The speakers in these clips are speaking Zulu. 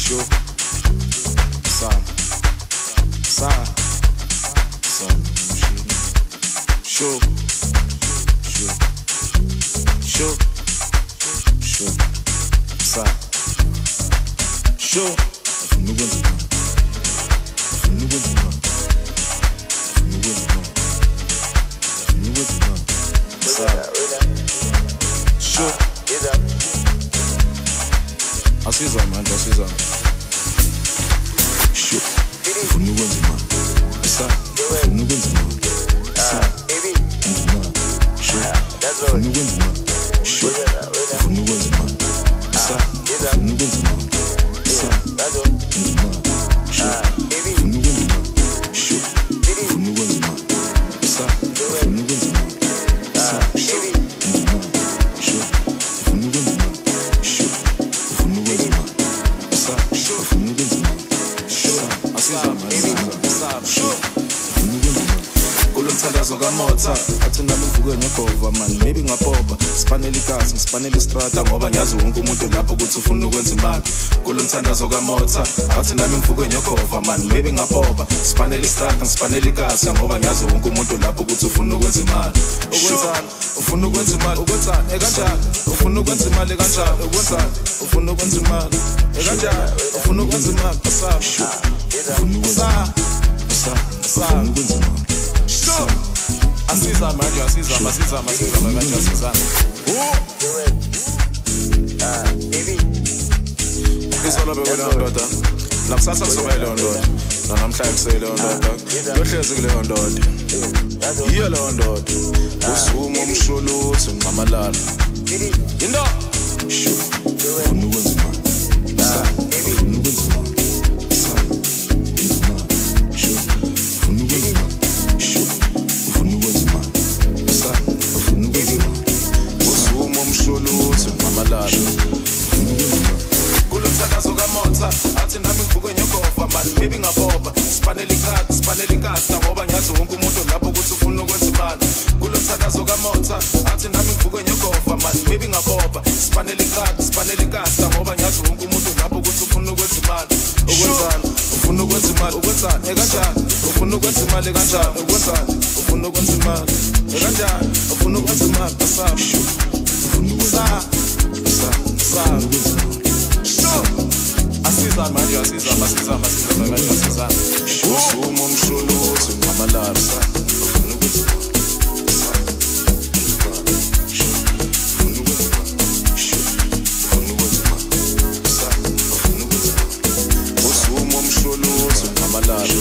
Sure. Sam. Sure. Sam. Sure. Asiza man, asiza. Sure. Ufuna ukwenza imali. Ufuna ukwenza imali. Sure. Ufuna ukwenza imali. Sure. Ufuna ukwenza imali. Ufuna ukwenza imali. Motha athi nami ngivuke ngegova man maybe ngapopa sifanele ikasi sifanele istrata ngoba ngiyazi wonke umuntu lapho ukuthi ufuna ukwenza imali kulo mthandazo kaMotha athi nami ngivuke ngegova man maybe ngapopa sifanele istrata sifanele ikasi ngoba ngiyazi wonke umuntu lapho ukuthi ufuna ukwenza imali ukwenzani ufuna ukwenza imali ukwenzani kanjani ufuna ukwenza imali kanjani ukwenzani ufuna ukwenza imali kanjani ufuna ukwenza imali ufuna ukwenza imali Asiza manje, asiza manje, asiza. Baby. Isola bewena ndoda. Lakusasa kusoba ile ndoda. Namhla kusele ndoda. Yohlezi kule ndoda. Yiyo le ndoda. Usuma umshuluthi ngamalala. Yindo. Ufuna ukwenza imali. Ufuna ukwenza imali. Kulomthakazo kaMotha athi nami ngivuke ngegova man maybe ngapopa sifanele ikasi ngoba ngiyazi wonke umuntu lapho ukuthi ufuna ukwenza imali kulomthakazo kaMotha athi nami ngivuke ngegova man maybe ngapopa sifanele ikasi ngoba ngiyazi wonke umuntu lapho ukuthi ufuna ukwenza imali ukwenzani ufuna ukwenza imali ukwenzani kanjani ufuna ukwenza imali kanjani ukwenzani ufuna ukwenza imali kanjani ufuna ukwenza imali Asiza manje, asiza manje, asiza. Usuma umshuluthi ngamalala. Ufuna ukwenza usuma umshuluthi ngamalala.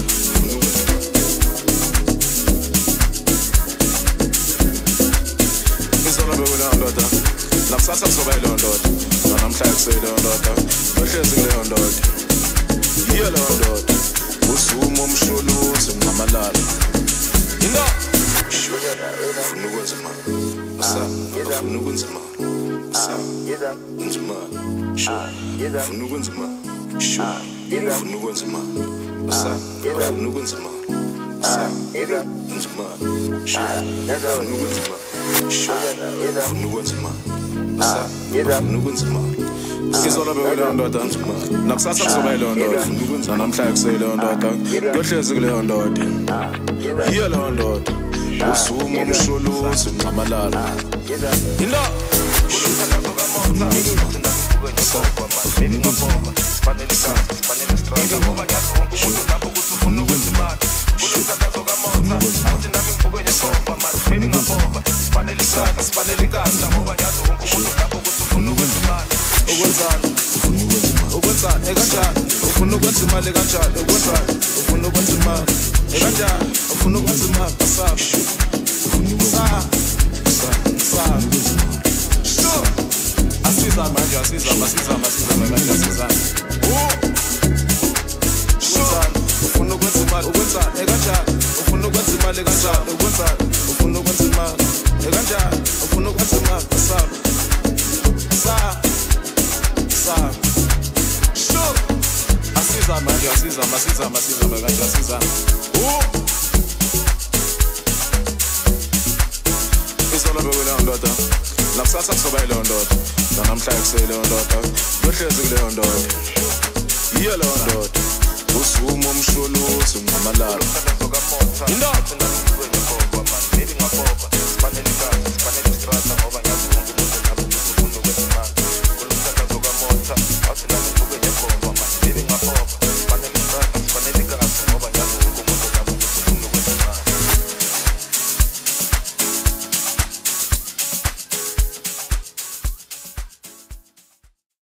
Isola bewena ndoda. Lakusasa kusoba ile ndoda. Namhla kusele ndoda. Yohlezi kule ndoda. Yiyo le ndoda. Usuma umshuluthi ngamalala. Yindo. Ufuna ukwenza imali. Ufuna ukwenza imali. Ukwenza imali. Ufuna ukwenza imali. Ufuna ukwenza imali. Ufuna ukwenza imali. Isola bewena ndoda. Nakusasa kusoba ile ndoda. Namhla kusele ndoda. Yohlezi kule ndoda. Yiyo le ndoda. Usuma umshuluthi ngamalala. Yindo. Kulomthakazo kaMotha athi nami ngivuke ngegova man maybe ngapopa sifanele istrata ngoba ngiyazi wonke umuntu lapho ukuthi ufuna ukwenza imali kulomthakazo kaMotha athi nami ngivuke ngegova man maybe ngapopa sifanele ikasi ngoba ngiyazi wonke umuntu lapho ukuthi ufuna ukwenza imali ukwenzani ukwenzani kanjani ufuna ukwenza imali kanjani ukwenzani ufuna ukwenza imali kanjani ufuna ukwenza imali Asiza manje, asiza manje, asiza. Ufuna ukwenza imali ukwenzani kanjani ufuna ukwenza imali kanjani ukwenzani ufuna ukwenza imali kanjani ufuna ukwenza imali Asiza manje, asiza manje, asiza. Isola bewena ndoda. Lakusasa kusoba ile ndoda. Namhla kusele ndoda. Yohlezi kule ndoda. yiyo leyo ndoda usumo umsholuzi ngamalala indoda